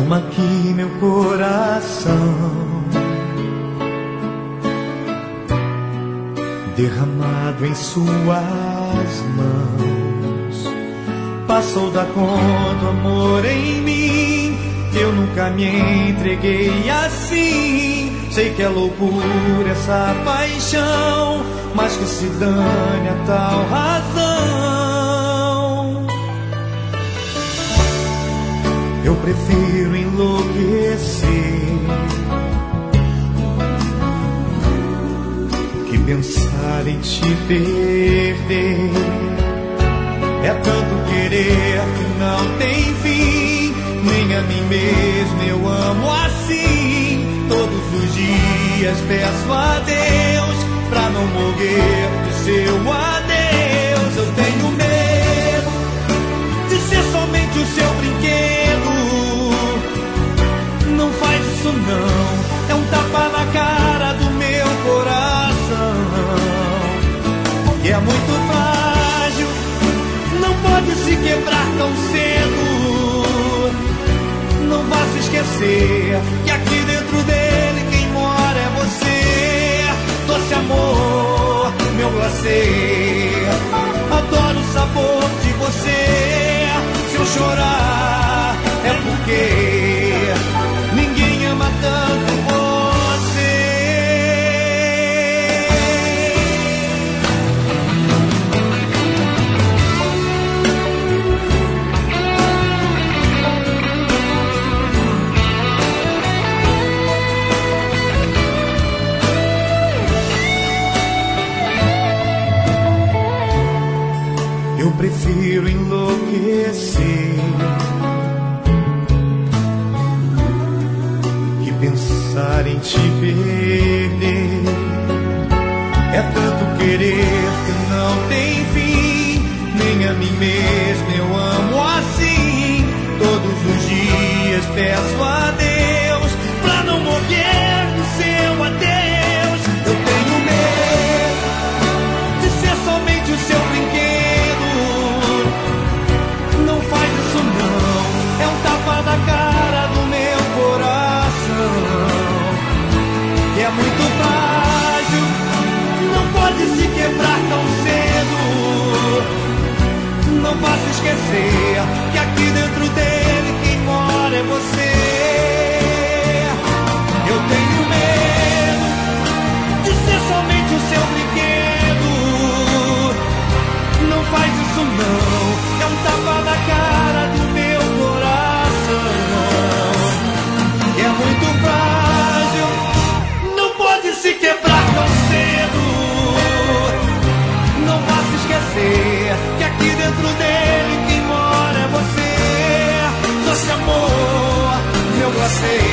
Toma aqui meu coração, derramado em suas mãos. Passou da conta o amor em mim, eu nunca me entreguei assim. Sei que é loucura essa paixão, mas que se dane a tal razão. Eu prefiro enlouquecer que pensar em te perder. É tanto querer que não tem fim, nem a mim mesmo eu amo assim. Todos os dias peço a Deus pra não morrer do seu adeus. Eu tenho medo de ser somente o seu brinquedo. Não faz isso não, é um tapa na cara do meu coração, que é muito frágil, não pode se quebrar tão cedo. Não vá se esquecer que aqui dentro dele quem mora é você. Doce amor, meu glacê, adoro o sabor de você. Se eu chorar é porque ninguém ama tanto você. Eu prefiro enlouquecer que pensar em te perder. É tanto querer que não tem fim, nem a mim mesmo eu amo assim. Todos os dias peço a Deus pra não morrer do seu adeus. Eu tenho medo de ser somente o seu brinquedo. Não faz isso não, é um tapa na cara do meu coração, que é muito frágil, não pode se quebrar tão cedo. Não vá se esquecer que aqui dentro dele quem mora é você. Eu tenho medo de ser somente o seu brinquedo. Não faz isso não, é um tapa na cara do meu coração, que é muito frágil, não pode se quebrar tão cedo. Não vá se esquecer que aqui dentro dele quem mora é você. Doce amor, meu glacê,